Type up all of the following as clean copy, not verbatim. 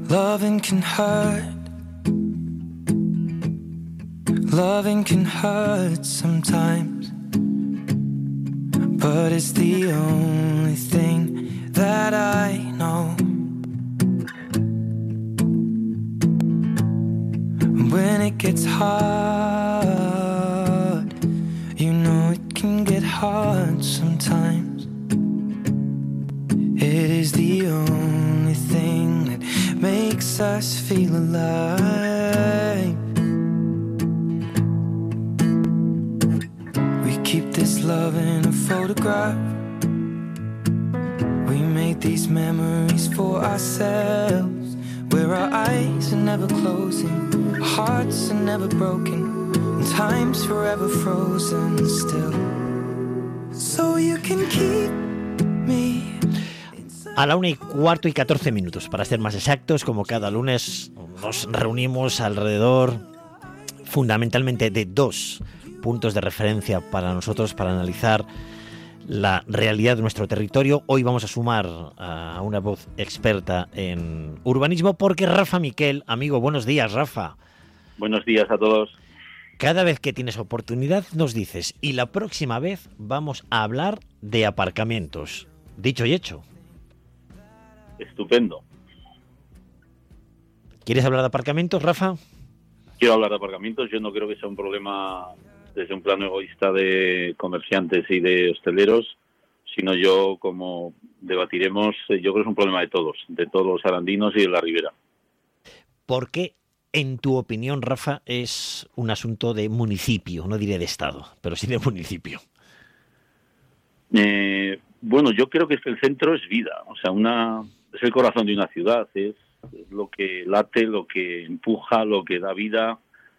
Loving can hurt. Loving can hurt sometimes, but it's the only thing that I know. When it gets hard, you know it can get hard sometimes. It is the only thing that makes us feel alive. We keep this love in a photograph. We make these memories for ourselves, where our eyes are never closing, our hearts are never broken, and time's forever frozen still. So you can keep me. A la 1:15:14, para ser más exactos, como cada lunes nos reunimos alrededor fundamentalmente de dos puntos de referencia para nosotros para analizar la realidad de nuestro territorio. Hoy vamos a sumar a una voz experta en urbanismo porque Rafa Miquel, amigo, buenos días, Rafa. Buenos días a todos. Cada vez que tienes oportunidad nos dices, y la próxima vez vamos a hablar de aparcamientos. Dicho y hecho. Estupendo. ¿Quieres hablar de aparcamientos, Rafa? Quiero hablar de aparcamientos. Yo no creo que sea un problema desde un plano egoísta de comerciantes y de hosteleros, sino yo, como debatiremos, yo creo que es un problema de todos los arandinos y de la ribera. ¿Por qué, en tu opinión, Rafa, es un asunto de municipio? No diré de Estado, pero sí de municipio. Bueno, yo creo que el centro es vida, o sea, es el corazón de una ciudad, es lo que late, lo que empuja, lo que da vida.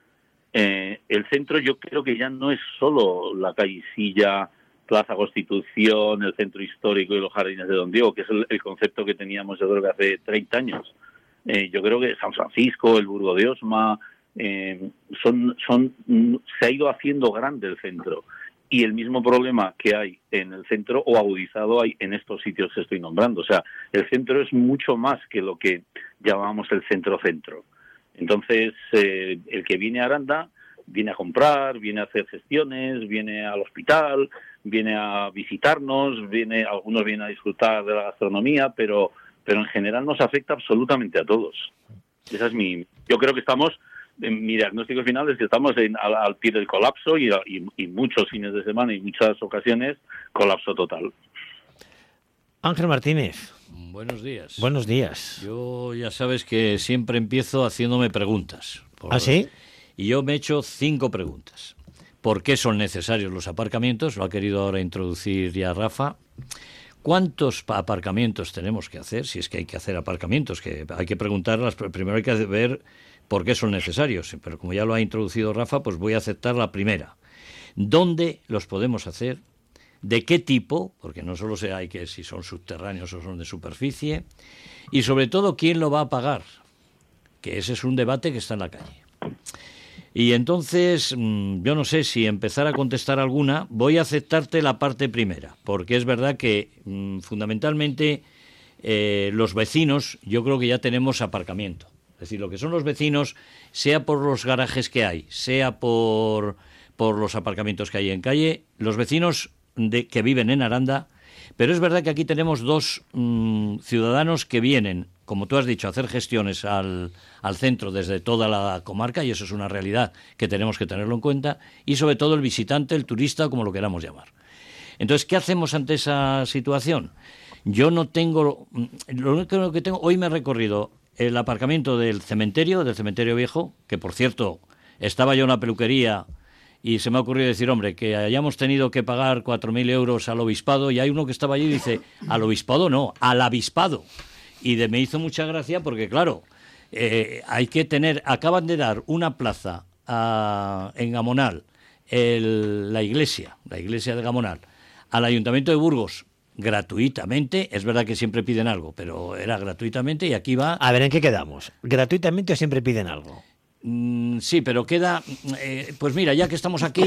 El centro yo creo que ya no es solo la callecilla, Plaza Constitución, el centro histórico y los jardines de Don Diego, que es el concepto que teníamos yo creo que hace 30 años. Yo creo que San Francisco, el Burgo de Osma, se ha ido haciendo grande el centro. Y el mismo problema que hay en el centro, o agudizado, hay en estos sitios que estoy nombrando. O sea, el centro es mucho más que lo que llamamos el centro-centro. Entonces, el que viene a Aranda viene a comprar, viene a hacer gestiones, viene al hospital, viene a visitarnos, algunos vienen a disfrutar de la gastronomía, pero en general nos afecta absolutamente a todos. Esa es yo creo que estamos, mi diagnóstico final es que estamos al pie del colapso y muchos fines de semana y muchas ocasiones colapso total. Ángel Martínez. Buenos días. Buenos días. Yo ya sabes que siempre empiezo haciéndome preguntas. ¿Ah, sí? Y yo me he hecho 5 preguntas. ¿Por qué son necesarios los aparcamientos? Lo ha querido ahora introducir ya Rafa. ¿Cuántos aparcamientos tenemos que hacer? Si es que hay que hacer aparcamientos, que hay que preguntarlas, primero hay que ver por qué son necesarios. Pero como ya lo ha introducido Rafa, pues voy a aceptar la primera. ¿Dónde los podemos hacer? ¿De qué tipo? Porque no solo hay que si son subterráneos o son de superficie. Y sobre todo, ¿quién lo va a pagar? Que ese es un debate que está en la calle. Y entonces, yo no sé si empezar a contestar alguna. Voy a aceptarte la parte primera, porque es verdad que fundamentalmente los vecinos, yo creo que ya tenemos aparcamiento. Es decir, lo que son los vecinos, sea por los garajes que hay, sea por los aparcamientos que hay en calle, los vecinos que viven en Aranda, pero es verdad que aquí tenemos dos ciudadanos que vienen, como tú has dicho, a hacer gestiones al centro desde toda la comarca, y eso es una realidad que tenemos que tenerlo en cuenta, y sobre todo el visitante, el turista, como lo queramos llamar. Entonces, ¿qué hacemos ante esa situación? Yo no tengo, lo único que tengo, hoy me he recorrido el aparcamiento del cementerio viejo, que por cierto, estaba yo en la peluquería y se me ha ocurrido decir, hombre, que hayamos tenido que pagar 4.000 euros al obispado, y hay uno que estaba allí y dice, al obispado no, al avispado. Y me hizo mucha gracia porque, claro, hay que tener, acaban de dar una plaza en Gamonal, la iglesia de Gamonal, al Ayuntamiento de Burgos, gratuitamente. Es verdad que siempre piden algo, pero era gratuitamente, y aquí va... A ver, ¿en qué quedamos? ¿Gratuitamente o siempre piden algo? Sí, pero queda... pues mira, ya que estamos aquí,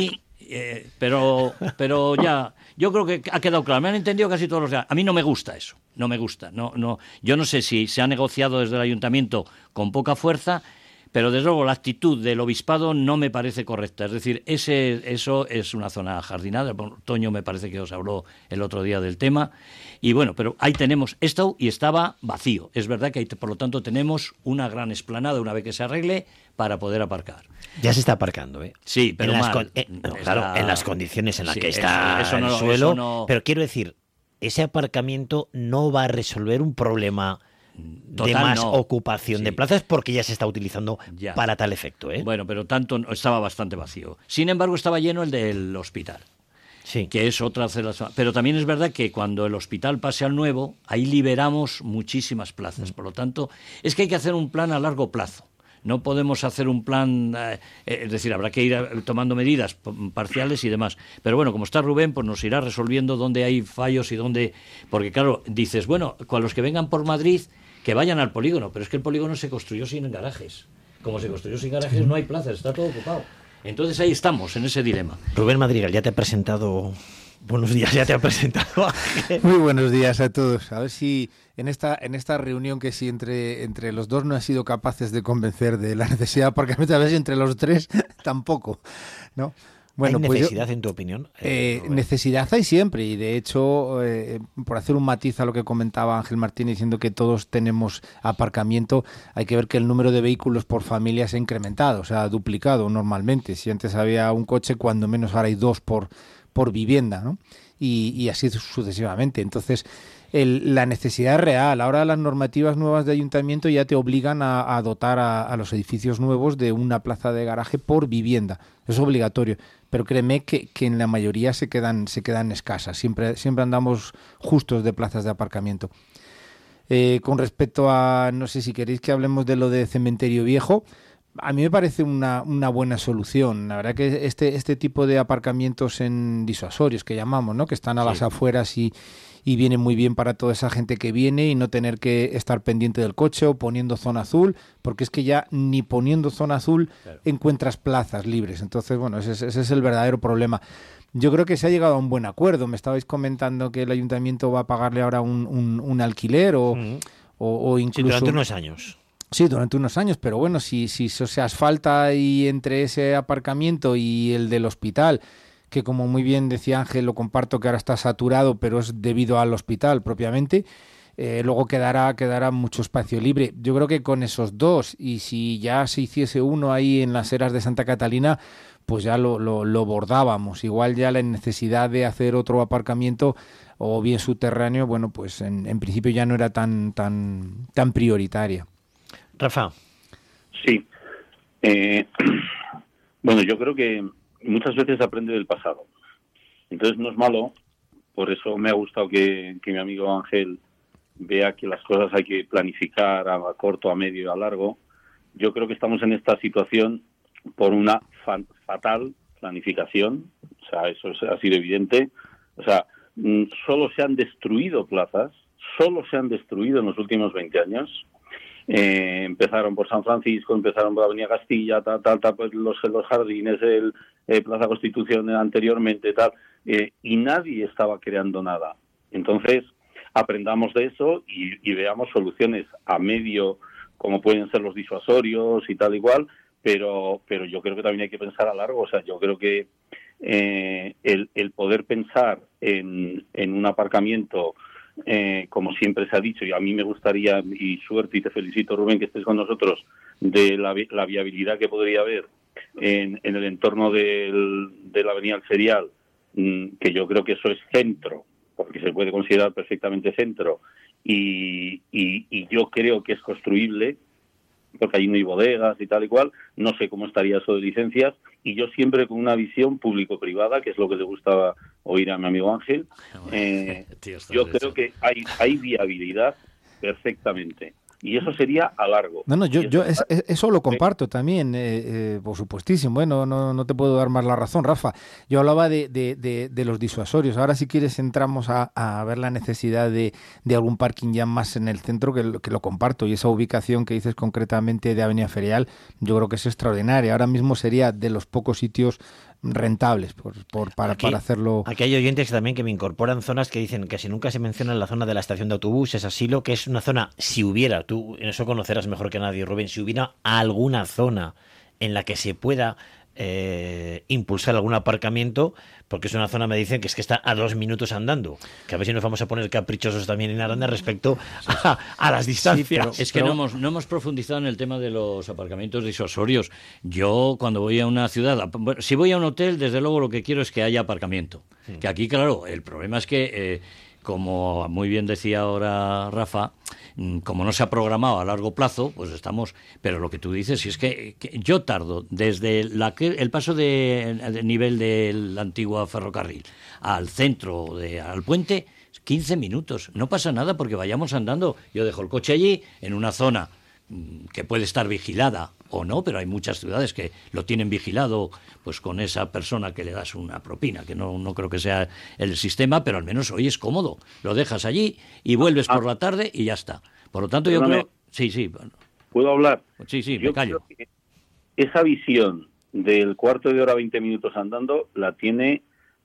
pero ya, yo creo que ha quedado claro. Me han entendido casi todos los... A mí no me gusta eso, no me gusta. No, yo no sé si se ha negociado desde el ayuntamiento con poca fuerza, pero desde luego la actitud del obispado no me parece correcta. Es decir, eso es una zona jardinada. Toño me parece que os habló el otro día del tema. Y bueno, pero ahí tenemos esto y estaba vacío. Es verdad que ahí, por lo tanto, tenemos una gran explanada una vez que se arregle para poder aparcar. Ya se está aparcando, ¿eh? Sí, pero claro, en las condiciones en las que está el suelo. Pero quiero decir, ese aparcamiento no va a resolver un problema de más ocupación de plazas porque ya se está utilizando para tal efecto, ¿eh? Bueno, pero estaba bastante vacío. Sin embargo, estaba lleno el del hospital. Sí. Que es otra de las... Pero también es verdad que cuando el hospital pase al nuevo, ahí liberamos muchísimas plazas. Por lo tanto, es que hay que hacer un plan a largo plazo. No podemos hacer un plan, es decir, habrá que ir tomando medidas parciales y demás. Pero bueno, como está Rubén, pues nos irá resolviendo dónde hay fallos y dónde... Porque claro, dices, bueno, con los que vengan por Madrid, que vayan al polígono. Pero es que el polígono se construyó sin garajes. Como se construyó sin garajes, no hay plazas, está todo ocupado. Entonces ahí estamos, en ese dilema. Rubén Madrigal, ya te ha presentado... Buenos días, ya te ha presentado. Muy buenos días a todos. A ver si en esta reunión que si entre los dos no han sido capaces de convencer de la necesidad de aparcamiento, a ver si entre los tres tampoco, ¿no? Bueno, ¿hay necesidad, en tu opinión? Necesidad hay siempre, y de hecho, por hacer un matiz a lo que comentaba Ángel Martín diciendo que todos tenemos aparcamiento, hay que ver que el número de vehículos por familia se ha incrementado, o sea, ha duplicado normalmente. Si antes había un coche, cuando menos ahora hay dos por vivienda, ¿no? Y así sucesivamente. Entonces, la necesidad es real. Ahora las normativas nuevas de ayuntamiento ya te obligan a dotar a los edificios nuevos de una plaza de garaje por vivienda. Es obligatorio. Pero créeme que en la mayoría se quedan escasas. Siempre andamos justos de plazas de aparcamiento. Con respecto a, no sé si queréis que hablemos de lo de Cementerio Viejo, a mí me parece una buena solución. La verdad que este tipo de aparcamientos en disuasorios que llamamos, ¿no? Que están a las afueras y viene muy bien para toda esa gente que viene y no tener que estar pendiente del coche o poniendo zona azul, porque es que ya ni poniendo zona azul encuentras plazas libres. Entonces, bueno, ese es el verdadero problema. Yo creo que se ha llegado a un buen acuerdo. Me estabais comentando que el ayuntamiento va a pagarle ahora un alquiler o incluso... Sí, durante unos años. Sí, durante unos años, pero bueno, si eso se asfalta y entre ese aparcamiento y el del hospital, que como muy bien decía Ángel, lo comparto que ahora está saturado, pero es debido al hospital propiamente, luego quedará mucho espacio libre. Yo creo que con esos dos, y si ya se hiciese uno ahí en las eras de Santa Catalina, pues ya lo bordábamos. Igual ya la necesidad de hacer otro aparcamiento o bien subterráneo, bueno, pues en principio ya no era tan prioritaria. Rafa. Sí. Bueno, yo creo que muchas veces se aprende del pasado. Entonces no es malo. Por eso me ha gustado que mi amigo Ángel vea que las cosas hay que planificar a corto, a medio y a largo. Yo creo que estamos en esta situación por una fatal planificación. O sea, eso ha sido evidente. O sea, solo se han destruido plazas, solo se han destruido en los últimos 20 años. Empezaron por San Francisco, empezaron por Avenida Castilla, pues los jardines, Plaza Constitución anteriormente, y nadie estaba creando nada. Entonces, aprendamos de eso y veamos soluciones a medio, como pueden ser los disuasorios y tal igual, pero yo creo que también hay que pensar a largo. O sea, yo creo que el poder pensar en un aparcamiento, como siempre se ha dicho, y a mí me gustaría, y suerte, y te felicito, Rubén, que estés con nosotros, de la viabilidad que podría haber en el entorno de la Avenida El Serial, que yo creo que eso es centro, porque se puede considerar perfectamente centro, y yo creo que es construible, porque ahí no hay bodegas y tal y cual. No sé cómo estaría eso de licencias, y yo siempre con una visión público-privada, que es lo que le gustaba oír a mi amigo Ángel. Yo creo que hay viabilidad perfectamente, y eso sería a largo. No, yo eso lo comparto también, por supuestísimo. Bueno, no te puedo dar más la razón, Rafa. Yo hablaba de los disuasorios. Ahora, si quieres, entramos a ver la necesidad de algún parking ya más en el centro, que lo comparto. Y esa ubicación que dices concretamente de Avenida Ferial, yo creo que es extraordinaria. Ahora mismo sería de los pocos sitios rentables para hacerlo. Aquí hay oyentes también que me incorporan zonas que dicen que si nunca se menciona la zona de la estación de autobuses, asilo, que es una zona, si hubiera, tú en eso conocerás mejor que nadie, Rubén, si hubiera alguna zona en la que se pueda impulsar algún aparcamiento, porque es una zona, me dicen, que es que está a 2 minutos andando, que a ver si nos vamos a poner caprichosos también en Aranda respecto a las distancias. Sí, es que no hemos profundizado en el tema de los aparcamientos disuasorios. Yo cuando voy a una ciudad, si voy a un hotel, desde luego lo que quiero es que haya aparcamiento. Que aquí, claro, el problema es que como muy bien decía ahora Rafa, como no se ha programado a largo plazo, pues estamos... Pero lo que tú dices, si es que yo tardo desde el paso de nivel del antiguo ferrocarril al centro, al puente, 15 minutos. No pasa nada porque vayamos andando. Yo dejo el coche allí, en una zona que puede estar vigilada o no, pero hay muchas ciudades que lo tienen vigilado, pues con esa persona que le das una propina, que no creo que sea el sistema, pero al menos hoy es cómodo. Lo dejas allí y vuelves por la tarde y ya está. Por lo tanto, Perdóname. yo creo... Sí. ¿Puedo hablar? Sí, Yo me callo. creo que esa visión del cuarto de hora, 20 minutos andando, la tiene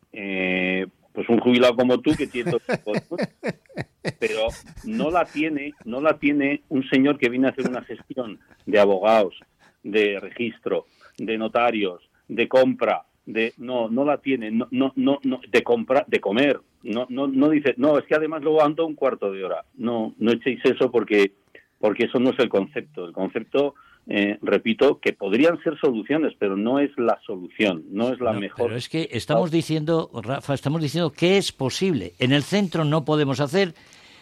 pues un jubilado como tú que tiene todo tipo de cosas. Pero no la tiene un señor que viene a hacer una gestión de abogados, de registro, de notarios, de compra, no la tiene, no de compra, de comer, no dice, no, es que además luego ando un cuarto de hora. No echéis eso porque eso no es el concepto. El concepto, repito, que podrían ser soluciones, pero no es la solución, no es la mejor. Pero es que estamos diciendo, Rafa, que es posible. En el centro no podemos hacer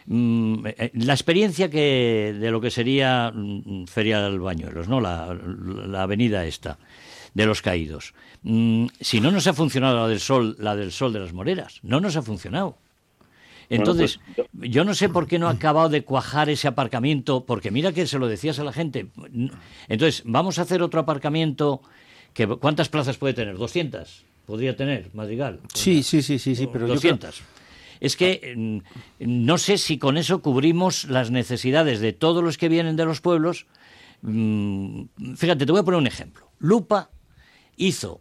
la experiencia de lo que sería Feria del Bañuelos, ¿no? La avenida esta de los Caídos. Si no nos ha funcionado la del Sol de las Moreras, no nos ha funcionado. Entonces, bueno, pues, yo no sé por qué no ha acabado de cuajar ese aparcamiento, porque mira que se lo decías a la gente. Entonces, vamos a hacer otro aparcamiento. ¿Cuántas plazas puede tener? 200 podría tener, Madrigal. Sí, pero 200. Es que no sé si con eso cubrimos las necesidades de todos los que vienen de los pueblos. Fíjate, te voy a poner un ejemplo. Lupa hizo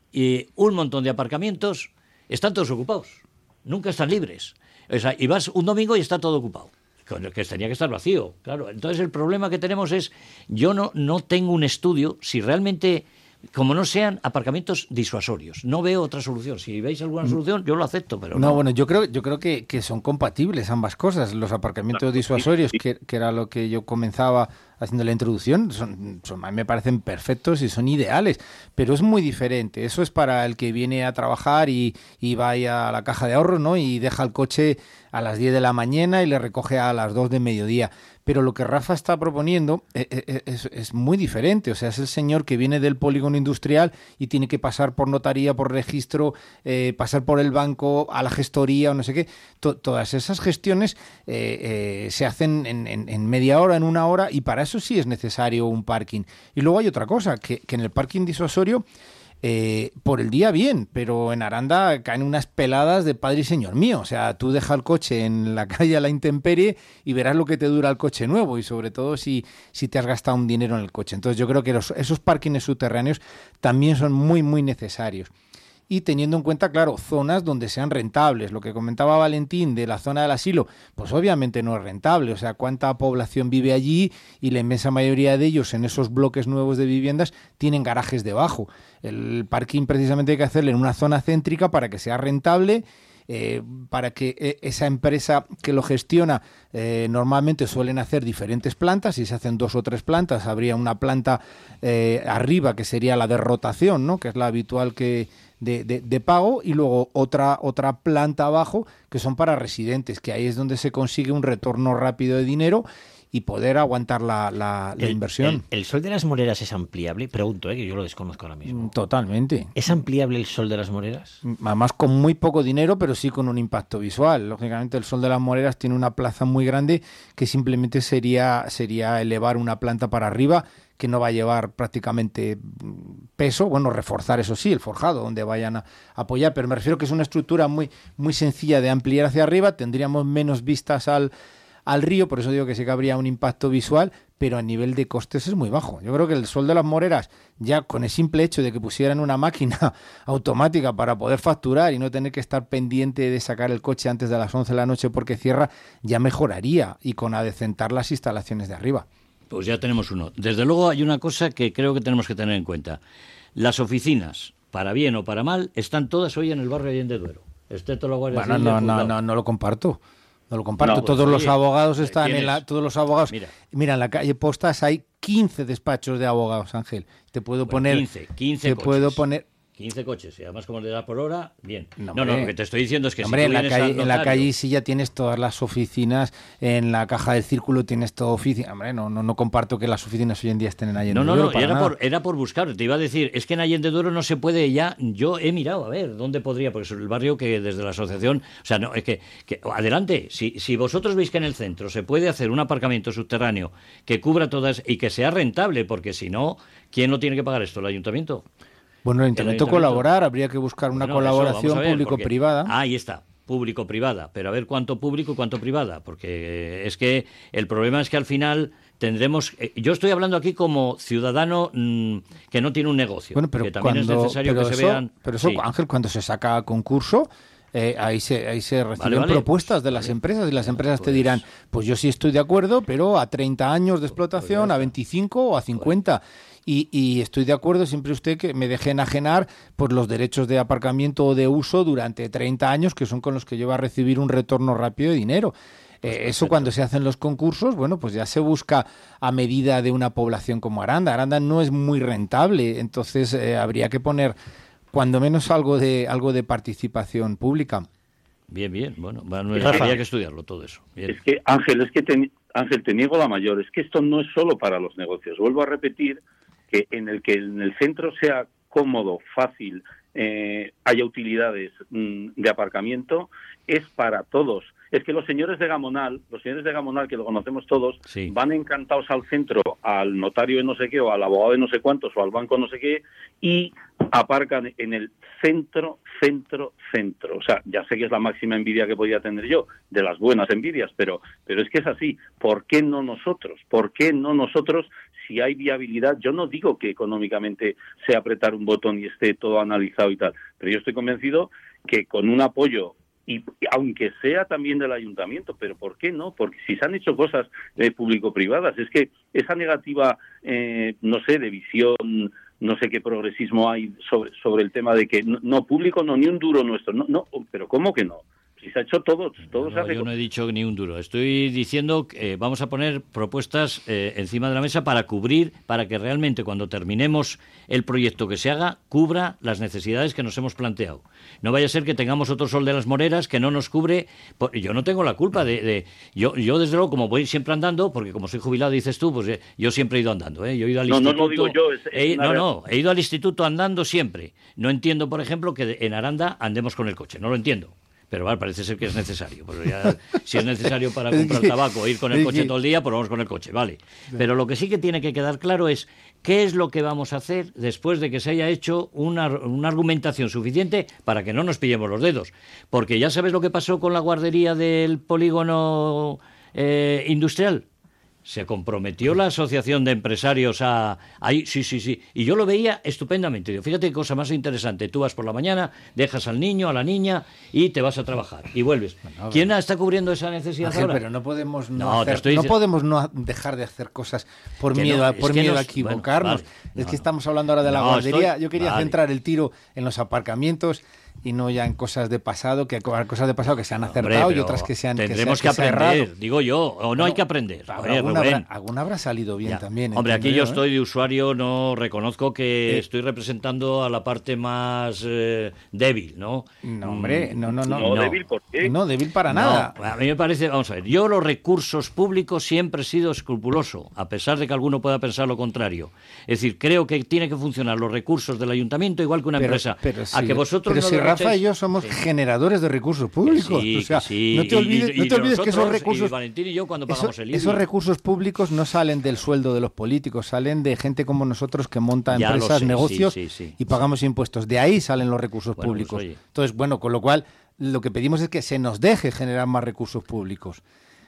un montón de aparcamientos, están todos ocupados, nunca están libres. O sea, y vas un domingo y está todo ocupado, que tenía que estar vacío, claro. Entonces el problema que tenemos es, yo no tengo un estudio si realmente, como no sean aparcamientos disuasorios, no veo otra solución. Si veis alguna solución, yo lo acepto, pero no. Bueno, yo creo que son compatibles ambas cosas. Los aparcamientos disuasorios, que era lo que yo comenzaba haciendo la introducción, a mí me parecen perfectos y son ideales, pero es muy diferente. Eso es para el que viene a trabajar y va ahí a la caja de ahorros, ¿no? Y deja el coche a las 10 de la mañana y le recoge a las 2 de mediodía. Pero lo que Rafa está proponiendo es muy diferente. O sea, es el señor que viene del polígono industrial y tiene que pasar por notaría, por registro, pasar por el banco, a la gestoría o no sé qué. Todas esas gestiones se hacen en media hora, en una hora, y para eso sí es necesario un parking. Y luego hay otra cosa, que en el parking disuasorio, por el día bien, pero en Aranda caen unas peladas de padre y señor mío. O sea, tú deja el coche en la calle a la intemperie y verás lo que te dura el coche nuevo, y sobre todo si te has gastado un dinero en el coche. Entonces yo creo que esos parkings subterráneos también son muy, muy necesarios. Y teniendo en cuenta, claro, zonas donde sean rentables. Lo que comentaba Valentín de la zona del asilo, pues obviamente no es rentable. O sea, cuánta población vive allí, y la inmensa mayoría de ellos en esos bloques nuevos de viviendas tienen garajes debajo. El parking precisamente hay que hacerlo en una zona céntrica para que sea rentable, para que esa empresa que lo gestiona, normalmente suelen hacer diferentes plantas. Si se hacen 2 o 3 plantas, habría una planta arriba que sería la de rotación, ¿no? Que es la habitual de pago, y luego otra planta abajo que son para residentes, que ahí es donde se consigue un retorno rápido de dinero y poder aguantar la inversión. ¿El Sol de las Moreras es ampliable? Pregunto, que yo lo desconozco ahora mismo. Totalmente. ¿Es ampliable el Sol de las Moreras? Además con muy poco dinero, pero sí con un impacto visual. Lógicamente el Sol de las Moreras tiene una plaza muy grande que simplemente sería elevar una planta para arriba, que no va a llevar prácticamente peso. Bueno, reforzar, eso sí, el forjado donde vayan a apoyar, pero me refiero que es una estructura muy, muy sencilla de ampliar hacia arriba. Tendríamos menos vistas al al río, por eso digo que sí que habría un impacto visual, pero a nivel de costes es muy bajo. Yo creo que el Sol de las Moreras, ya con el simple hecho de que pusieran una máquina automática para poder facturar y no tener que estar pendiente de sacar el coche antes de las 11 de la noche porque cierra, ya mejoraría, y con adecentar las instalaciones de arriba. Pues ya tenemos uno. Desde luego hay una cosa que creo que tenemos que tener en cuenta. Las oficinas, para bien o para mal, están todas hoy en el barrio Allende Duero. Excepto la Guardia Civil. No lo comparto. No lo comparto. No, todos los abogados están todos los abogados. Mira, en la calle Postas hay 15 despachos de abogados, Ángel. Te puedo poner 15 te coches. puedo poner 15 coches, y además como le da por hora, bien. No, lo que te estoy diciendo es que hombre, si tú vienes al en la notario- calle sí ya tienes todas las oficinas, en la Caja del Círculo tienes toda oficina. Hombre, no comparto que las oficinas hoy en día estén en Allende Duero. Era por buscar. Te iba a decir, es que en Allende Duero no se puede ya. Yo he mirado a ver dónde podría, porque es el barrio que desde la asociación, o sea, no, es que adelante, si vosotros veis que en el centro se puede hacer un aparcamiento subterráneo que cubra todas y que sea rentable, porque si no, ¿quién lo tiene que pagar esto? ¿El ayuntamiento? Bueno, el ayuntamiento colaborar, habría que buscar una colaboración público-privada. Ahí está, público-privada, pero a ver cuánto público y cuánto privada, porque es que el problema es que al final tendremos... yo estoy hablando aquí como ciudadano que no tiene un negocio, bueno, pero que también es necesario que se vean... Pero eso, sí. Ángel, cuando se saca a concurso... ahí se reciben propuestas de las empresas, y las empresas te dirán, pues yo sí estoy de acuerdo, pero a 30 años de explotación, a 25 o a 50. Y estoy de acuerdo siempre usted que me deje enajenar por los derechos de aparcamiento o de uso durante 30 años, que son con los que yo voy a recibir un retorno rápido de dinero. Eso cuando se hacen los concursos, bueno, pues ya se busca a medida de una población como Aranda. Aranda no es muy rentable, entonces habría que poner cuando menos algo de participación pública. Bien, bueno, habría que estudiarlo todo eso. Bien. Es que, Ángel, te niego la mayor, es que esto no es solo para los negocios. Vuelvo a repetir que en el centro sea cómodo, fácil, haya utilidades de aparcamiento, es para todos. Es que los señores de Gamonal, que lo conocemos todos, sí, van encantados al centro, al notario de no sé qué, o al abogado de no sé cuántos, o al banco no sé qué, y aparcan en el centro. O sea, ya sé que es la máxima envidia que podía tener yo, de las buenas envidias, pero es que es así. ¿Por qué no nosotros? Si hay viabilidad? Yo no digo que económicamente sea apretar un botón y esté todo analizado y tal, pero yo estoy convencido que con un apoyo, y aunque sea también del ayuntamiento, pero ¿por qué no? Porque si se han hecho cosas público-privadas, es que esa negativa, no sé, de visión, no sé qué progresismo hay sobre el tema de que no público, no, ni un duro nuestro, no, pero ¿cómo que no? Si se ha hecho todo se hace. Yo no he dicho ni un duro. Estoy diciendo que vamos a poner propuestas encima de la mesa para cubrir, para que realmente cuando terminemos el proyecto que se haga, cubra las necesidades que nos hemos planteado. No vaya a ser que tengamos otro Sol de las Moreras que no nos cubre. Yo no tengo la culpa yo desde luego, como voy siempre andando, porque como soy jubilado, dices tú, pues yo siempre he ido andando. Yo he ido al instituto. No digo yo. He ido al instituto andando siempre. No entiendo, por ejemplo, que en Aranda andemos con el coche. No lo entiendo. Pero vale, parece ser que es necesario. Pero ya, si es necesario para comprar tabaco e ir con el coche todo el día, pues vamos con el coche, vale. Pero lo que sí que tiene que quedar claro es qué es lo que vamos a hacer después de que se haya hecho una argumentación suficiente para que no nos pillemos los dedos. Porque ya sabes lo que pasó con la guardería del polígono industrial. Se comprometió la asociación de empresarios ahí, sí, y yo lo veía estupendamente. Digo, fíjate qué cosa más interesante, tú vas por la mañana, dejas al niño, a la niña y te vas a trabajar y vuelves. Bueno, ¿quién está cubriendo esa necesidad ahora? Pero no podemos podemos no dejar de hacer cosas por miedo a equivocarnos. Bueno, que estamos hablando ahora de la guardería. Yo quería centrar el tiro en los aparcamientos y no ya en cosas de pasado, que se han acertado y otras que se han tendremos que aprender, digo yo, o no hay que aprender. Alguna habrá salido bien también. Hombre, aquí yo estoy de usuario, no reconozco que estoy representando a la parte más débil, ¿no? No, hombre, no. ¿Débil por qué? No, débil para nada. A mí me parece, vamos a ver, yo los recursos públicos siempre he sido escrupuloso, a pesar de que alguno pueda pensar lo contrario. Es decir, creo que tiene que funcionar los recursos del ayuntamiento igual que una empresa. A que vosotros Rafa y yo somos generadores de recursos públicos. No te olvides que esos recursos... Y Valentín y yo cuando pagamos el IBI. Esos recursos públicos no salen del sueldo de los políticos, salen de gente como nosotros que monta empresas, negocios y pagamos impuestos. De ahí salen los recursos públicos. Pues, entonces, con lo cual, lo que pedimos es que se nos deje generar más recursos públicos.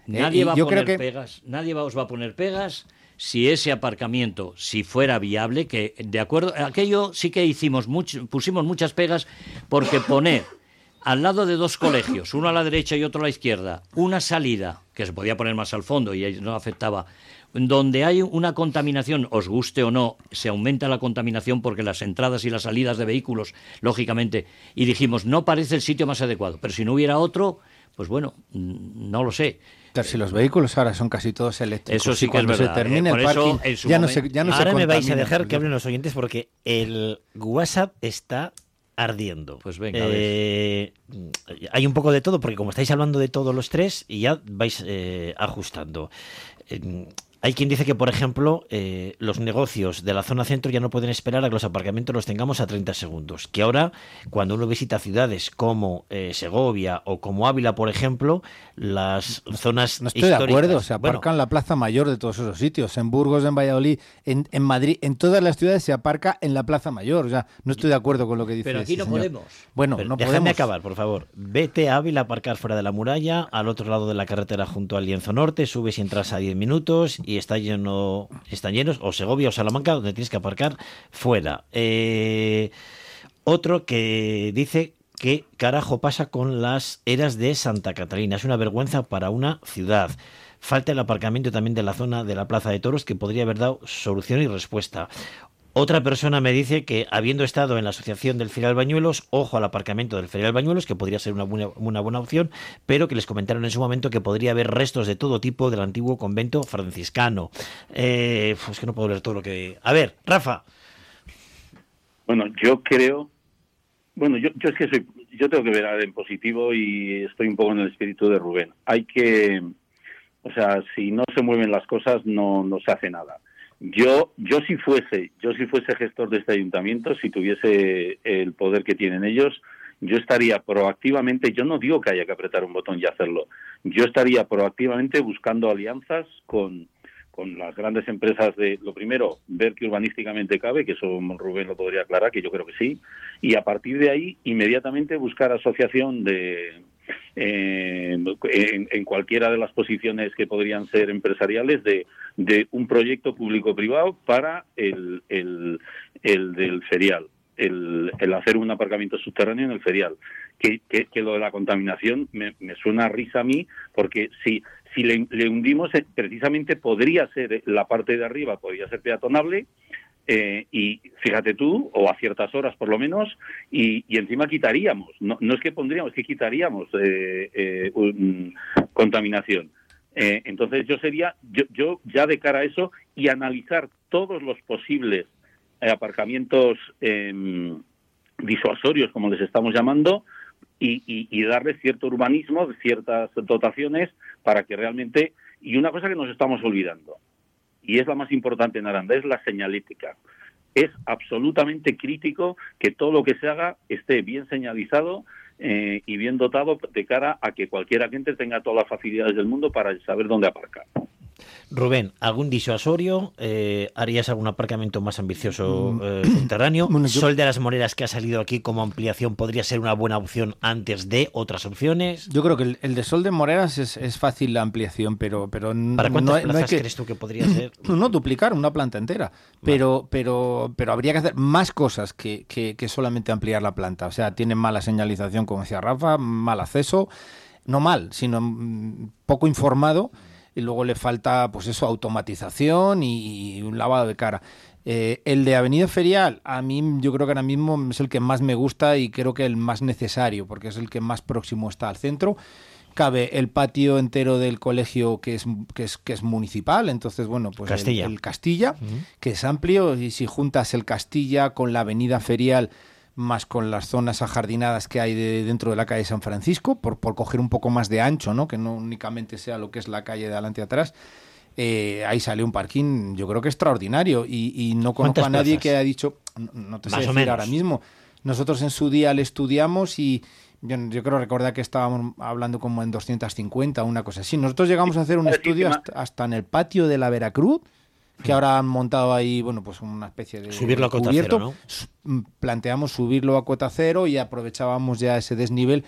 Nadie va a poner pegas, nadie os va a poner pegas si ese aparcamiento, si fuera viable, que de acuerdo, aquello sí que pusimos muchas pegas, porque poner al lado de dos colegios, uno a la derecha y otro a la izquierda, una salida, que se podía poner más al fondo y no afectaba, donde hay una contaminación, os guste o no, se aumenta la contaminación porque las entradas y las salidas de vehículos, lógicamente, y dijimos, no parece el sitio más adecuado, pero si no hubiera otro, pues bueno, no lo sé. Pero si los vehículos ahora son casi todos eléctricos, eso sí que cuando es verdad. se termine el parking, ya no se ahora me vais a dejar que hablen los oyentes porque el WhatsApp está ardiendo. Pues venga, hay un poco de todo, porque como estáis hablando de todos los tres, y ya vais ajustando. Hay quien dice que, por ejemplo, los negocios de la zona centro ya no pueden esperar a que los aparcamientos los tengamos a 30 segundos. Que ahora, cuando uno visita ciudades como Segovia o como Ávila, por ejemplo, las zonas No estoy históricas... de acuerdo, se aparca en la Plaza Mayor de todos esos sitios. En Burgos, en Valladolid, en Madrid, en todas las ciudades se aparca en la Plaza Mayor. O sea, no estoy de acuerdo con lo que dice. Pero aquí no podemos. Bueno, pero no déjame podemos. acabar, por favor. Vete a Ávila a aparcar fuera de la muralla, al otro lado de la carretera junto al lienzo norte, subes y entras a 10 minutos y están llenos, o Segovia o Salamanca, donde tienes que aparcar fuera. Otro que dice que carajo pasa con las eras de Santa Catalina. Es una vergüenza para una ciudad. Falta el aparcamiento también de la zona de la Plaza de Toros, que podría haber dado solución y respuesta. Otra persona me dice que, habiendo estado en la asociación del Ferial Bañuelos, ojo al aparcamiento del Ferial Bañuelos, que podría ser una buena opción, pero que les comentaron en su momento que podría haber restos de todo tipo del antiguo convento franciscano. Es que no puedo leer todo lo que... A ver, Rafa. Bueno, yo creo... Bueno, yo es que yo tengo que ver en positivo y estoy un poco en el espíritu de Rubén. Hay que... O sea, si no se mueven las cosas, no se hace nada. Yo si fuese gestor de este ayuntamiento, si tuviese el poder que tienen ellos, yo estaría proactivamente, yo no digo que haya que apretar un botón y hacerlo, yo estaría proactivamente buscando alianzas con las grandes empresas de, lo primero, ver que urbanísticamente cabe, que eso Rubén lo podría aclarar, que yo creo que sí, y a partir de ahí inmediatamente buscar asociación en cualquiera de las posiciones que podrían ser empresariales de un proyecto público-privado para el del ferial, el hacer un aparcamiento subterráneo en el ferial. Que lo de la contaminación me suena a risa a mí, porque si le hundimos, precisamente podría ser la parte de arriba, podría ser peatonable, y fíjate tú, o a ciertas horas por lo menos, y encima quitaríamos, no es que pondríamos, es que quitaríamos contaminación. Entonces yo ya de cara a eso y analizar todos los posibles aparcamientos disuasorios, como les estamos llamando, y darle cierto urbanismo, ciertas dotaciones para que realmente... Y una cosa que nos estamos olvidando, y es la más importante en Aranda, es la señalética. Es absolutamente crítico que todo lo que se haga esté bien señalizado y bien dotado de cara a que cualquier agente tenga todas las facilidades del mundo para saber dónde aparcar. Rubén, ¿algún disuasorio? ¿Harías algún aparcamiento más ambicioso subterráneo? Bueno, Sol de las Moreras, que ha salido aquí como ampliación, podría ser una buena opción antes de otras opciones. Yo creo que el de Sol de Moreras es fácil la ampliación, pero ¿Para cuántas plazas crees tú que podría ser? No duplicar una planta entera, pero habría que hacer más cosas que solamente ampliar la planta. O sea, tienen mala señalización, como decía Rafa, mal acceso, no mal, sino poco informado. Y luego le falta, pues eso, automatización y un lavado de cara. El de Avenida Ferial, a mí yo creo que ahora mismo es el que más me gusta y creo que el más necesario, porque es el que más próximo está al centro. Cabe el patio entero del colegio que es municipal, entonces bueno, pues Castilla. El Castilla, que es amplio, y si juntas el Castilla con la Avenida Ferial más con las zonas ajardinadas que hay dentro de la calle San Francisco, por coger un poco más de ancho, ¿no? Que no únicamente sea lo que es la calle de adelante y atrás. Ahí sale un parking, yo creo que extraordinario, y no conozco a nadie que haya dicho, no te sé decir ahora mismo. Nosotros en su día le estudiamos y yo creo recordar que estábamos hablando como en 250, una cosa así. Nosotros llegamos a hacer un estudio hasta en el patio de la Veracruz, que ahora han montado ahí, bueno, pues una especie de subirlo a cota cero, ¿no? Planteamos subirlo a cota cero y aprovechábamos ya ese desnivel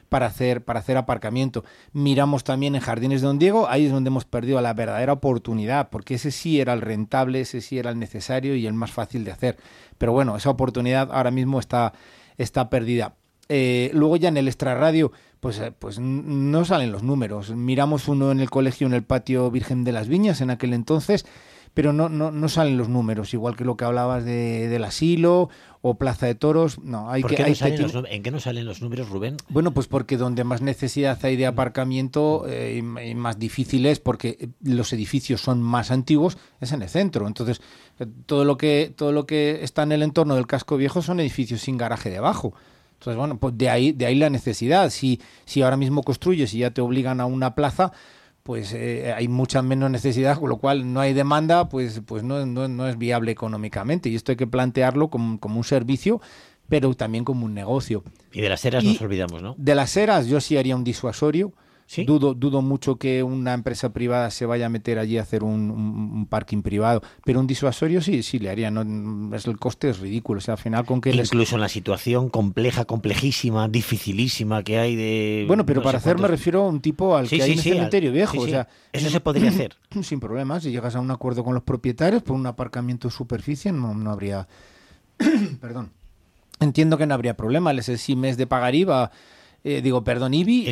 para hacer aparcamiento. Miramos también en Jardines de Don Diego, ahí es donde hemos perdido la verdadera oportunidad, porque ese sí era el rentable, ese sí era el necesario y el más fácil de hacer. Pero bueno, esa oportunidad ahora mismo está perdida. Luego ya en el extrarradio, pues no salen los números. Miramos uno en el colegio, en el patio Virgen de las Viñas en aquel entonces, pero no salen los números, igual que lo que hablabas del asilo o Plaza de Toros. No, ¿En qué no salen los números, Rubén? Bueno, pues porque donde más necesidad hay de aparcamiento y más difícil es, porque los edificios son más antiguos, es en el centro. Entonces, todo lo que está en el entorno del casco viejo son edificios sin garaje debajo. Entonces, bueno, pues de ahí la necesidad. Si ahora mismo construyes y ya te obligan a una plaza, pues hay mucha menos necesidad, con lo cual no hay demanda, pues no es viable económicamente. Y esto hay que plantearlo como un servicio, pero también como un negocio. Y de las eras nos olvidamos, ¿no? De las eras yo sí haría un disuasorio. ¿Sí? Dudo mucho que una empresa privada se vaya a meter allí a hacer un parking privado, pero un disuasorio sí le haría. No, el coste es ridículo. O sea, al final con que incluso en la situación complejísima, dificilísima que hay de... Bueno, pero para hacer me refiero a un tipo al que hay en el cementerio viejo. O sea, eso se podría hacer. Sin problemas. Si llegas a un acuerdo con los propietarios por un aparcamiento de superficie, no habría... Perdón. Entiendo que no habría problema. Ese mes de pagar IVA... IBI,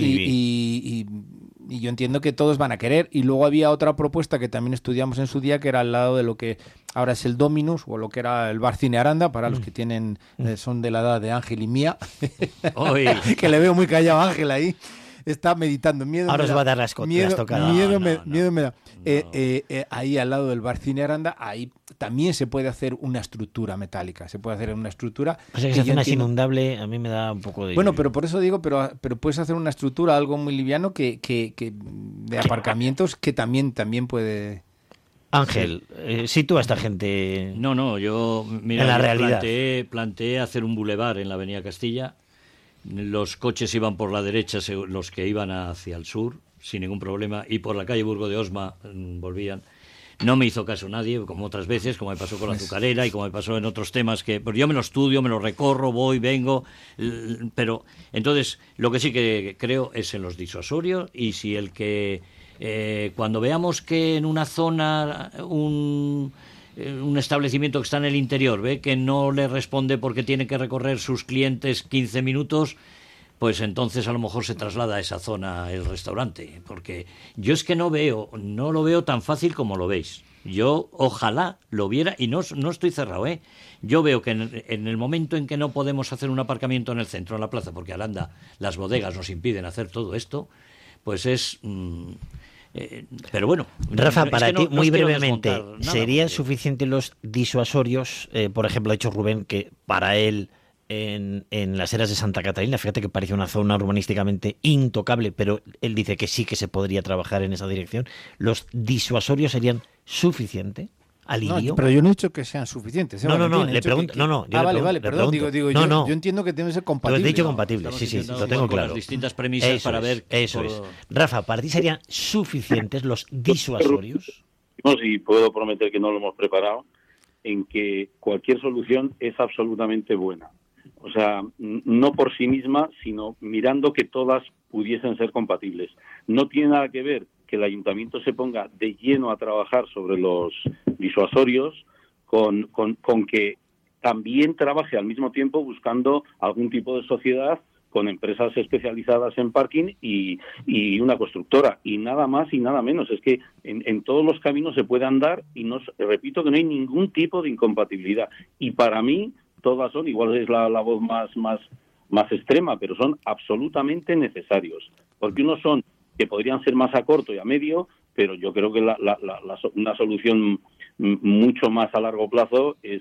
y yo entiendo que todos van a querer. Y luego había otra propuesta que también estudiamos en su día, que era al lado de lo que ahora es el Dominus, o lo que era el Bar Cine Aranda, para los que tienen son de la edad de Ángel y mía, que le veo muy callado a Ángel ahí. Está meditando. Ahora os va a dar las tocadas. Miedo me da. Ahí al lado del Bar Cine Aranda, ahí también se puede hacer una estructura metálica. Se puede hacer una estructura. O sea, que esa zona es inundable, a mí me da un poco de... Bueno, pero por eso digo, pero puedes hacer una estructura, algo muy liviano, que de aparcamientos, que también puede... Ángel, sitúa a esta gente yo en la realidad. Planteé hacer un bulevar en la Avenida Castilla. Los coches iban por la derecha, los que iban hacia el sur, sin ningún problema, y por la calle Burgo de Osma volvían. No me hizo caso nadie, como otras veces, como me pasó con la azucarera y como me pasó en otros temas, que pues yo me lo estudio, me lo recorro, voy, vengo, pero entonces lo que sí que creo es en los disuasorios, y si el que cuando veamos que en una zona un establecimiento que está en el interior ve que no le responde porque tiene que recorrer sus clientes 15 minutos, pues entonces a lo mejor se traslada a esa zona el restaurante, porque yo es que no lo veo tan fácil como lo veis. Yo ojalá lo viera, y no estoy cerrado, ¿eh? Yo veo que en el momento en que no podemos hacer un aparcamiento en el centro, en la plaza, porque Aranda, las bodegas nos impiden hacer todo esto, pues es... pero bueno, Rafa, para ti, muy brevemente, ¿serían suficientes los disuasorios? Por ejemplo, ha dicho Rubén que para él en las eras de Santa Catalina, fíjate que parece una zona urbanísticamente intocable, pero él dice que sí que se podría trabajar en esa dirección. ¿Los disuasorios serían suficientes? ¿Alivio? No, pero yo no he dicho que sean suficientes. Le pregunto. Yo entiendo que deben ser compatibles. Lo he dicho compatible, sí, lo tengo claro. Las distintas premisas eso para ver... Eso es. Rafa, ¿para ti serían suficientes los disuasorios? No, si puedo prometer que no lo hemos preparado, en que cualquier solución es absolutamente buena. O sea, no por sí misma, sino mirando que todas pudiesen ser compatibles. No tiene nada que ver que el ayuntamiento se ponga de lleno a trabajar sobre los disuasorios con que también trabaje al mismo tiempo buscando algún tipo de sociedad con empresas especializadas en parking y una constructora, y nada más y nada menos. Es que en todos los caminos se puede andar, y repito que no hay ningún tipo de incompatibilidad. Y para mí todas son, igual es la voz más extrema, pero son absolutamente necesarios. Porque unos son que podrían ser más a corto y a medio, pero yo creo que una solución mucho más a largo plazo es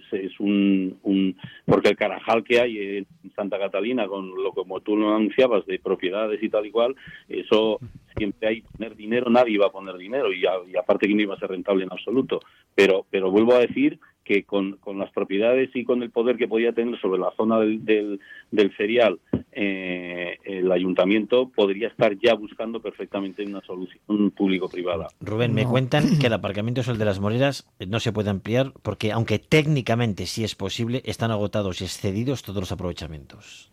porque el carajal que hay en Santa Catalina, con lo como tú lo anunciabas, de propiedades y tal y cual, eso siempre hay que poner dinero, nadie va a poner dinero, y aparte que no iba a ser rentable en absoluto, pero vuelvo a decir que con las propiedades y con el poder que podía tener sobre la zona del ferial, el ayuntamiento podría estar ya buscando perfectamente una solución público-privada. Rubén, me cuentan que el aparcamiento Sol de las Moreras no se puede ampliar porque, aunque técnicamente sí es posible, están agotados y excedidos todos los aprovechamientos.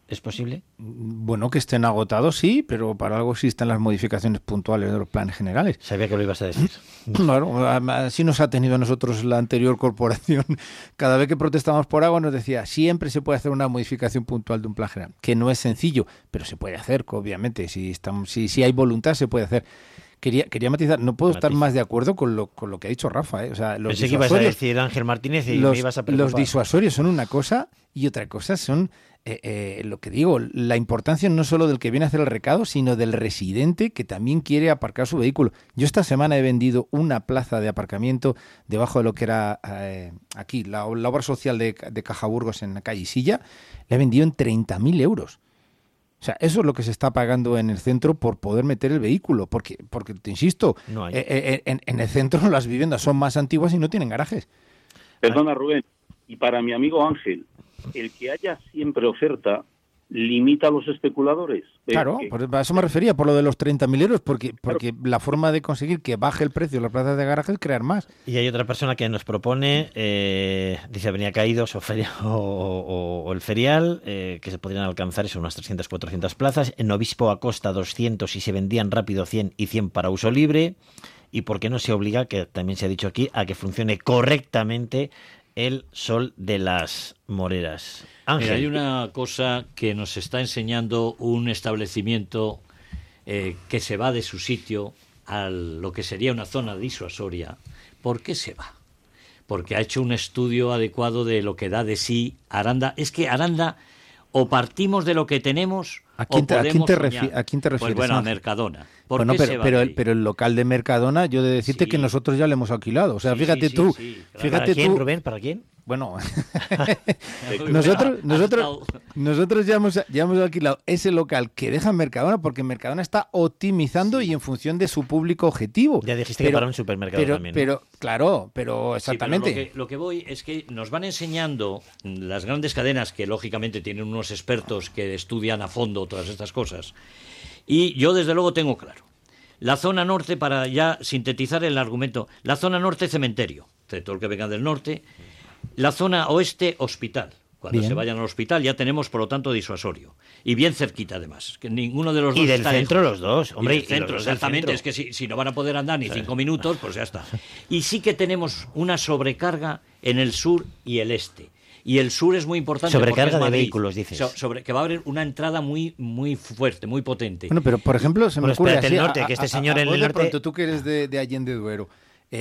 ¿Es posible? Bueno, que estén agotados, sí, pero para algo existen las modificaciones puntuales de los planes generales. Sabía que lo ibas a decir. Claro, así nos ha tenido a nosotros la anterior corporación. Cada vez que protestábamos por agua nos decía, siempre se puede hacer una modificación puntual de un plan general, que no es sencillo, pero se puede hacer, obviamente. Si hay voluntad, se puede hacer. Quería matizar, no puedo estar más de acuerdo con lo que ha dicho Rafa. O sea, pensé que ibas a decir Ángel Martínez y me ibas a preocupar. Los disuasorios son una cosa y otra cosa son, lo que digo, la importancia no solo del que viene a hacer el recado, sino del residente que también quiere aparcar su vehículo. Yo esta semana he vendido una plaza de aparcamiento debajo de lo que era aquí, la obra social de Cajaburgos en la calle Silla, la he vendido en 30.000 euros. O sea, eso es lo que se está pagando en el centro por poder meter el vehículo, porque te insisto, no hay. En el centro las viviendas son más antiguas y no tienen garajes. Perdona, Rubén, y para mi amigo Ángel, el que haya siempre oferta limita a los especuladores. Claro, a eso me refería, por lo de los 30.000 euros, porque la forma de conseguir que baje el precio de las plazas de garaje es crear más. Y hay otra persona que nos propone, dice Avenida Caídos o el Ferial, que se podrían alcanzar eso, unas 300, 400 plazas. En Obispo Acosta 200 y se vendían rápido 100 y 100 para uso libre. ¿Y por qué no se obliga, que también se ha dicho aquí, a que funcione correctamente el Sol de las Moreras? Ángel. Mira, hay una cosa que nos está enseñando un establecimiento que se va de su sitio a lo que sería una zona disuasoria. ¿Por qué se va? Porque ha hecho un estudio adecuado de lo que da de sí Aranda. Es que Aranda, o partimos de lo que tenemos, ¿A quién te refieres? Pues bueno, a Mercadona. Bueno, pero el local de Mercadona, yo he de decirte que nosotros ya lo hemos alquilado. O sea, fíjate tú. Claro. Fíjate ¿Para quién, tú, Rubén? ¿Para quién? Bueno, nosotros ya hemos alquilado ese local que deja Mercadona porque Mercadona está optimizando y en función de su público objetivo. Ya dijiste que para un supermercado también, ¿no? Pero claro, pero exactamente. Pero lo que voy es que nos van enseñando las grandes cadenas que lógicamente tienen unos expertos que estudian a fondo todas estas cosas. Y yo desde luego tengo claro. La zona norte, para ya sintetizar el argumento, la zona norte cementerio, de todo el que venga del norte. La zona oeste, hospital. Cuando se vayan al hospital ya tenemos, por lo tanto, disuasorio. Y bien cerquita, además. Que ninguno de los dos y del está centro lejos. los dos. Hombre, y del centro, exactamente. Es que si no van a poder andar ni 5 minutos, pues ya está. Y sí que tenemos una sobrecarga en el sur y el este. Y el sur es muy importante. Sobrecarga de vehículos, dices. Que va a haber una entrada muy, muy fuerte, muy potente. Bueno, pero por ejemplo, se me ocurre así, el norte, que este señor en el norte... Pronto, tú que eres de Allende Duero,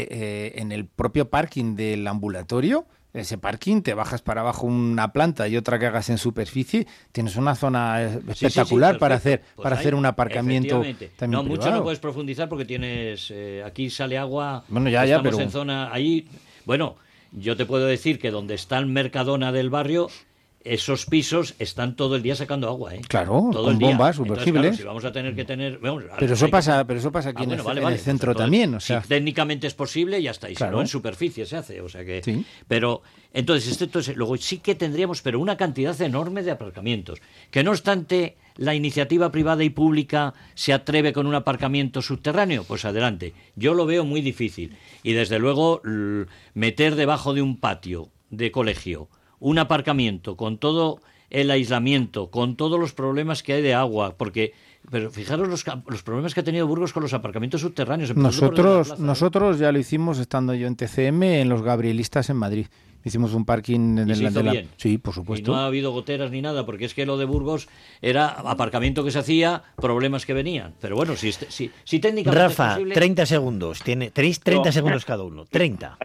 en el propio parking del ambulatorio, ese parking, te bajas para abajo una planta y otra que hagas en superficie, tienes una zona espectacular para hacer un aparcamiento también mucho privado. no puedes profundizar porque tienes aquí sale agua. Bueno, estamos pero en zona ahí. Bueno, yo te puedo decir que donde está el Mercadona del barrio, esos pisos están todo el día sacando agua, ¿eh? Claro, todo con el día. bombas sumergibles. Claro, si vamos a tener que tener... Pero eso pasa aquí en el centro pues también, o sea. Si técnicamente es posible, ya está. Y claro. si no, en superficie se hace, o sea que... Sí. Pero, entonces, luego sí que tendríamos, pero una cantidad enorme de aparcamientos. Que no obstante, la iniciativa privada y pública se atreve con un aparcamiento subterráneo, pues adelante. Yo lo veo muy difícil. Y desde luego, meter debajo de un patio de colegio un aparcamiento con todo el aislamiento, con todos los problemas que hay de agua, pero fijaros los problemas que ha tenido Burgos con los aparcamientos subterráneos. Nosotros ya lo hicimos estando yo en TCM, en los Gabrielistas en Madrid. Hicimos un parking ¿Y se hizo bien? Sí, por supuesto. Y no ha habido goteras ni nada, porque es que lo de Burgos era aparcamiento que se hacía, problemas que venían. Pero bueno, si técnicamente Rafa, es posible... 30 segundos. Tenéis 30 segundos cada uno. 30.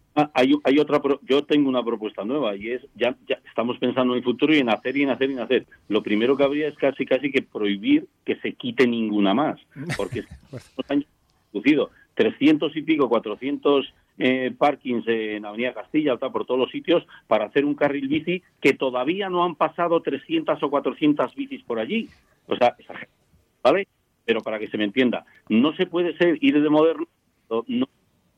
Hay otra, yo tengo una propuesta nueva y es, ya estamos pensando en el futuro y en hacer. Lo primero que habría es casi que prohibir que se quite ninguna más, porque estos años han producido 300 y pico, 400 parkings en Avenida Castilla, por todos los sitios, para hacer un carril bici que todavía no han pasado 300 o 400 bicis por allí. O sea, ¿vale? Pero para que se me entienda, no se puede ir de moderno, no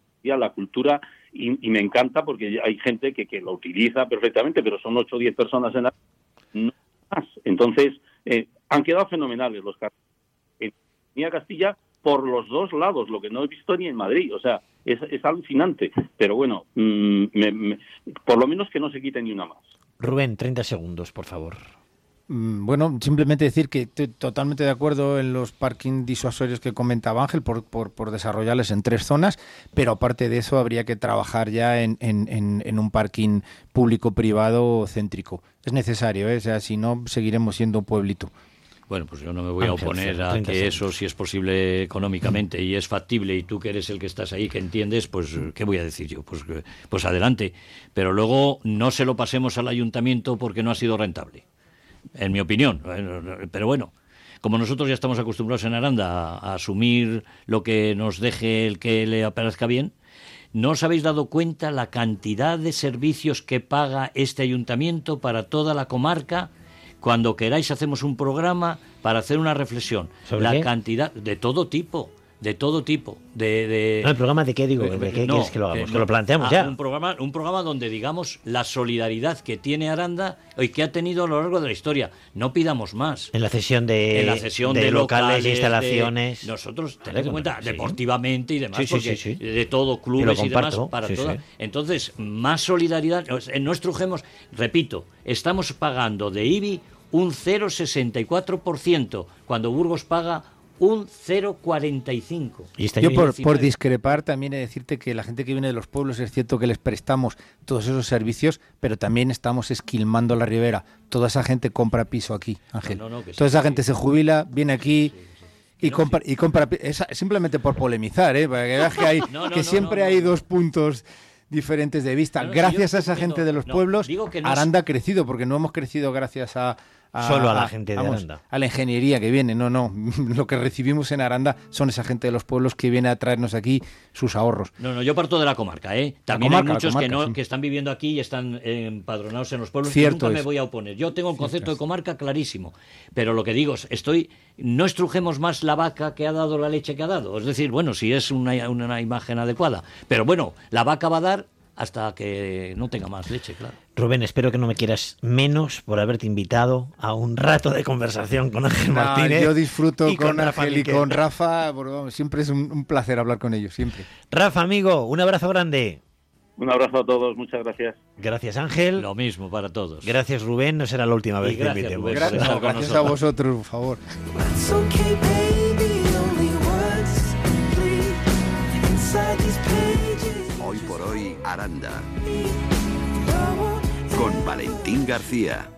la cultura, y me encanta porque hay gente que lo utiliza perfectamente, pero son 8 o 10 personas en la... No más. Entonces, han quedado fenomenales los carros. En Castilla, por los dos lados, lo que no he visto ni en Madrid. O sea, es alucinante. Pero bueno, por lo menos que no se quite ni una más. Rubén, 30 segundos, por favor. Bueno, simplemente decir que estoy totalmente de acuerdo en los parking disuasorios que comentaba Ángel por desarrollarles en 3 zonas, pero aparte de eso habría que trabajar ya en un parking público-privado céntrico. Es necesario, o sea, si no seguiremos siendo un pueblito. Bueno, pues yo no me voy a oponer a que eso, si es posible económicamente y es factible, y tú que eres el que estás ahí, que entiendes, pues ¿qué voy a decir yo? Pues adelante. Pero luego no se lo pasemos al ayuntamiento porque no ha sido rentable, en mi opinión. Pero bueno, como nosotros ya estamos acostumbrados en Aranda a asumir lo que nos deje el que le parezca bien, ¿no os habéis dado cuenta la cantidad de servicios que paga este ayuntamiento para toda la comarca? Cuando queráis hacemos un programa para hacer una reflexión. ¿Sobre la qué? cantidad de todo tipo. ¿El programa de qué digo? ¿De qué quieres que lo hagamos? Que lo planteamos ya. Un programa donde digamos la solidaridad que tiene Aranda y que ha tenido a lo largo de la historia. No pidamos más. En la cesión de locales e instalaciones. Nosotros tenemos en cuenta Sí. deportivamente y demás, Sí, porque sí. de todo, clubes y demás, para Sí, todas. sí. Entonces, más solidaridad. No estrujemos, repito, estamos pagando de IBI un 0,64%, cuando Burgos paga un 0,45%. Y este Yo año- por discrepar también he de decirte que la gente que viene de los pueblos es cierto que les prestamos todos esos servicios, pero también estamos esquilmando la ribera. Toda esa gente compra piso aquí, Ángel. No, que sí, Toda esa sí, gente se jubila, viene aquí y compra simplemente por polemizar, para que veas que hay siempre hay dos puntos diferentes de vista. No, gracias sí, a esa gente de los pueblos, digo que no Aranda ha crecido, porque no hemos crecido gracias Solo a la gente de Aranda. a la ingeniería que viene. No, lo que recibimos en Aranda son esa gente de los pueblos que viene a traernos aquí sus ahorros. No, yo parto de la comarca, ¿eh? También hay muchos que están viviendo aquí y están empadronados en los pueblos. Cierto Nunca me es. voy a oponer. Yo tengo el concepto de comarca clarísimo, pero lo que digo es, no estrujemos más la vaca que ha dado la leche que ha dado. Es decir, bueno, si es una imagen adecuada, pero bueno, la vaca va a dar hasta que no tenga más leche, claro. Rubén, espero que no me quieras menos por haberte invitado a un rato de conversación con Ángel Martínez. Yo disfruto y con Rafa Ángel y Miquel. con Rafa, porque, vamos, siempre es un placer hablar con ellos, siempre. Rafa, amigo, un abrazo grande. Un abrazo a todos, muchas gracias. Gracias, Ángel. Lo mismo para todos. Gracias, Rubén. No será la última vez Y que gracias, invitemos. Rubén. Gracias, estar con gracias a nosotros. vosotros, por favor. It's okay, baby, only words bleed inside these pages. Hoy por hoy, Aranda. I won't Con Valentín García.